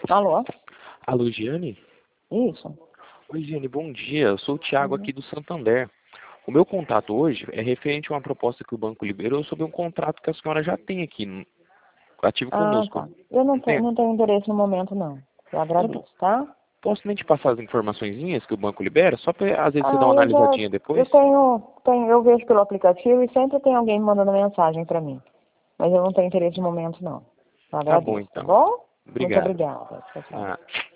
Alô? Alô, Giane? Isso. Oi, Giane, bom dia. Eu sou o Thiago Uhum. aqui do Santander. O meu contato hoje é referente a uma proposta que o banco liberou sobre um contrato que a senhora já tem aqui, ativo Ah, conosco. tá. Eu não Não tenho, tem? não tenho interesse no momento, não. Eu Eu não agradeço, tá? posso nem te passar as informaçõezinhas que o banco libera, só para às vezes você dar Ah, uma analisadinha depois? eu vejo pelo aplicativo e sempre tem alguém me mandando mensagem pra mim. Mas eu não tenho interesse no momento, não. Eu Tá bom, agradeço, tá então. bom? Muito Obrigado. obrigada. Tchau, tchau. Ah.